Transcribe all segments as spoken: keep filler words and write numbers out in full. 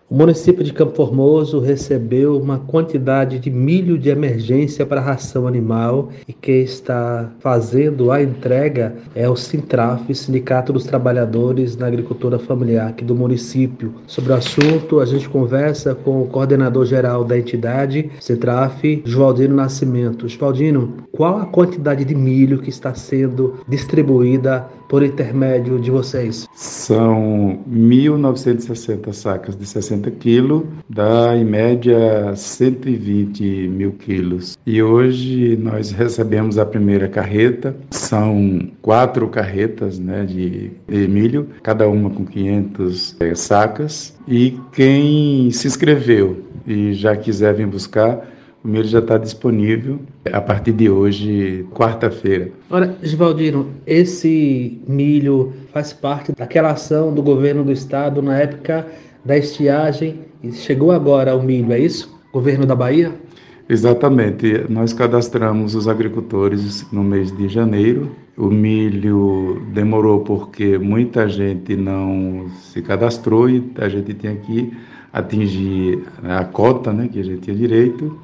O município de Campo Formoso recebeu uma quantidade de milho de emergência para ração animal e quem está fazendo a entrega é o Sintraf, Sindicato dos Trabalhadores na Agricultura Familiar aqui do município. Sobre o assunto, a gente conversa com o coordenador geral da entidade, Sintraf, Joaldino Nascimento. Joaldino, qual a quantidade de milho que está sendo distribuída por intermédio de vocês? São mil novecentas e sessenta sacas de sessenta quilos, dá em média cento e vinte mil quilos. E hoje nós recebemos a primeira carreta, são quatro carretas, né, de, de milho, cada uma com quinhentas é, sacas. E quem se inscreveu e já quiser vir buscar, o milho já está disponível a partir de hoje, quarta-feira. Ora, Givaldino, esse milho faz parte daquela ação do governo do estado na época da estiagem e chegou agora o milho, é isso? Governo da Bahia? Exatamente. Nós cadastramos os agricultores no mês de janeiro. O milho demorou porque muita gente não se cadastrou e a gente tinha que atingir a cota, né, que a gente tinha direito.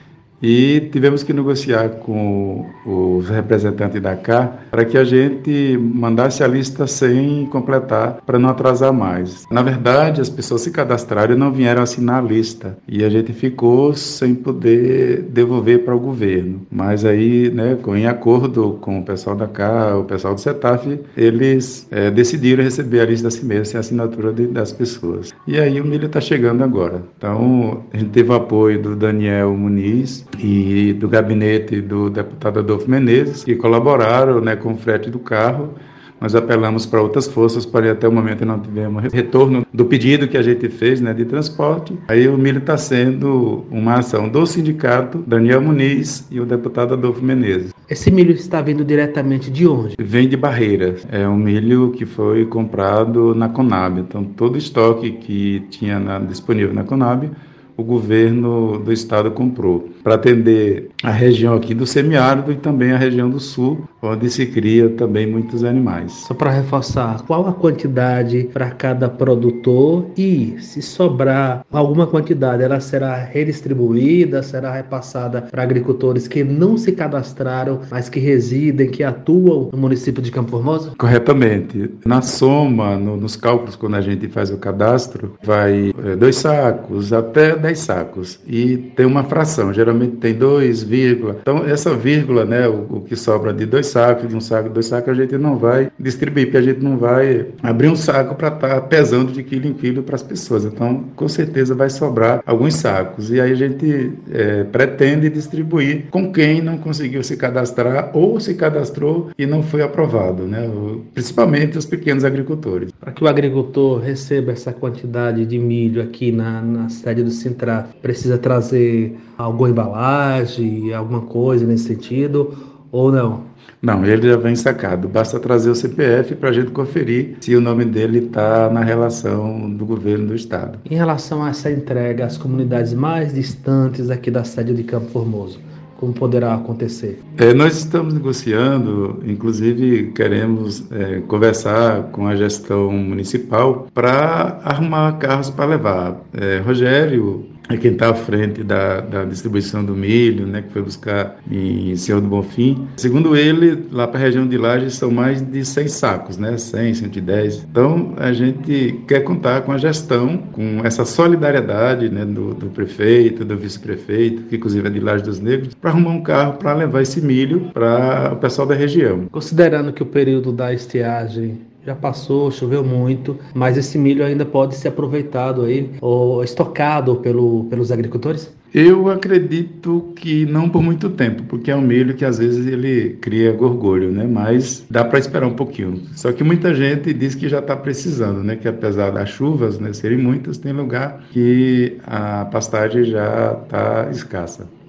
E tivemos que negociar com os representantes da C A para que a gente mandasse a lista sem completar, para não atrasar mais. Na verdade, as pessoas se cadastraram e não vieram assinar a lista. E a gente ficou sem poder devolver para o governo. Mas aí, né, em acordo com o pessoal da C A, o pessoal do CETAF, eles é, decidiram receber a lista assim mesmo, sem assinatura de, das pessoas. E aí o milho está chegando agora. Então, a gente teve o apoio do Daniel Muniz, e do gabinete do deputado Adolfo Menezes, que colaboraram, né, com o frete do carro. Nós apelamos para outras forças, porém até o momento não tivemos retorno do pedido que a gente fez, né, de transporte. Aí o milho está sendo uma ação do sindicato, Daniel Muniz e o deputado Adolfo Menezes. Esse milho está vindo diretamente de onde? Vem de Barreira. É um milho que foi comprado na Conab. Então todo o estoque que tinha na, disponível na Conab, o governo do estado comprou para atender a região aqui do semiárido e também a região do sul, onde se cria também muitos animais. Só para reforçar, qual a quantidade para cada produtor e, se sobrar alguma quantidade, ela será redistribuída, será repassada para agricultores que não se cadastraram, mas que residem, que atuam no município de Campo Formoso? Corretamente. Na soma, no, nos cálculos, quando a gente faz o cadastro, vai é, dois sacos até dez sacos e tem uma fração, geralmente tem dois, vírgula. Então essa vírgula, né, o, o que sobra de dois sacos, de um saco, dois sacos, a gente não vai distribuir, porque a gente não vai abrir um saco para estar tá pesando de quilo em quilo para as pessoas. Então com certeza vai sobrar alguns sacos e aí a gente é, pretende distribuir com quem não conseguiu se cadastrar ou se cadastrou e não foi aprovado, né, principalmente os pequenos agricultores. Para que o agricultor receba essa quantidade de milho aqui na, na sede do Sintraf, precisa trazer alguma embalagem, alguma coisa nesse sentido, ou não? Não, ele já vem sacado. Basta trazer o C P F para a gente conferir se o nome dele está na relação do governo do estado. Em relação a essa entrega às comunidades mais distantes aqui da sede de Campo Formoso, como poderá acontecer? É, nós estamos negociando, inclusive queremos é, conversar com a gestão municipal para arrumar carros para levar. É, Rogério é quem está à frente da, da distribuição do milho, né, que foi buscar em Senhor do Bonfim. Segundo ele, lá para a região de Lages são mais de cem sacos, né, cem, cento e dez. Então, a gente quer contar com a gestão, com essa solidariedade, né, do, do prefeito, do vice-prefeito, que inclusive é de Lages dos Negros, para arrumar um carro para levar esse milho para o pessoal da região. Considerando que o período da estiagem já passou, choveu muito, mas esse milho ainda pode ser aproveitado aí, ou estocado pelo, pelos agricultores? Eu acredito que não por muito tempo, porque é um milho que às vezes ele cria gorgolho, né? Mas dá para esperar um pouquinho. Só que muita gente diz que já está precisando, né? Que apesar das chuvas, né, serem muitas, tem lugar que a pastagem já está escassa.